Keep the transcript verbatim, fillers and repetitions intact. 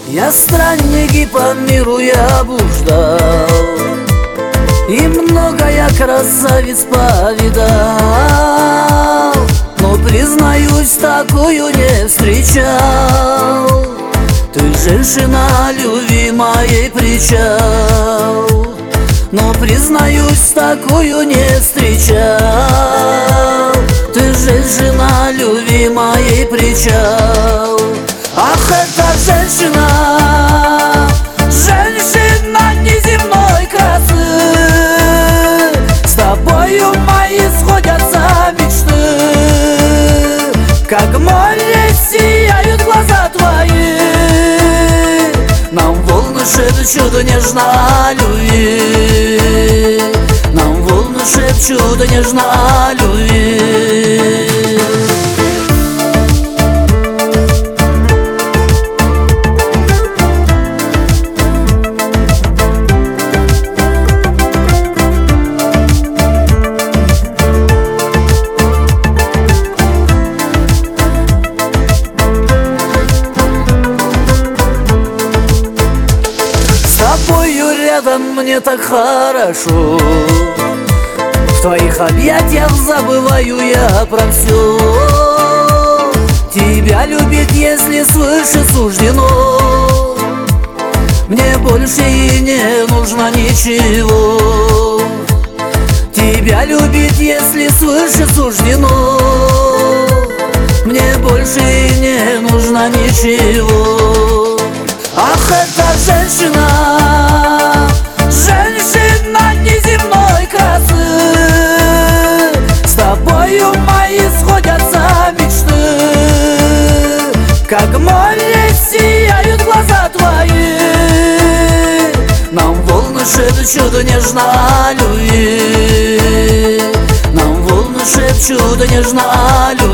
Я странник и по миру я блуждал, и много я красавиц повидал, но, признаюсь, такую не встречал. Ты женщина любви моей причал, но, признаюсь, такую не встречал. Ты женщина любви моей причал. Ах, эта женщина, женщина неземной красы, с тобою мои сходятся мечты. Как море сияют глаза твои, нам волны шепчут нежно о любви, нам волны шепчут нежно о любви. Рядом мне так хорошо, в твоих объятиях забываю я про все. Тебя любить, если свыше суждено, мне больше и не нужно ничего. Тебя любить, если свыше суждено, мне больше и не нужно ничего. Ах, эта женщина, женщина неземной красы, с тобою мои сходятся мечты. Как море сияют глаза твои, нам волны шепчут нежно о любви, нам волны шепчут нежно о любви.